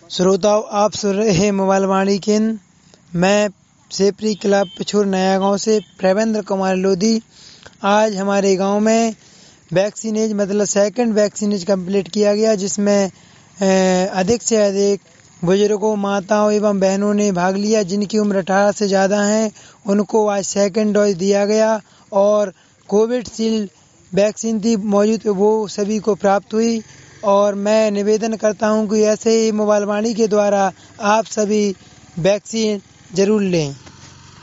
श्रोताओं, आप सुन रहे हैं मोबाइल वाणी केंद्र। मैं सेपरी क्लब पिछोर नया गांव से प्रवेंद्र कुमार लोधी। आज हमारे गांव में वैक्सीनेज मतलब सेकंड वैक्सीनेज कंप्लीट किया गया, जिसमें अधिक से अधिक बुजुर्गों, माताओं एवं बहनों ने भाग लिया। जिनकी उम्र 18 से ज़्यादा है उनको आज सेकंड डोज दिया गया और कोविशील्ड वैक्सीन थी मौजूद, वो सभी को प्राप्त हुई। और मैं निवेदन करता हूं कि ऐसे ही मोबाइल वाणी के द्वारा आप सभी वैक्सीन जरूर लें।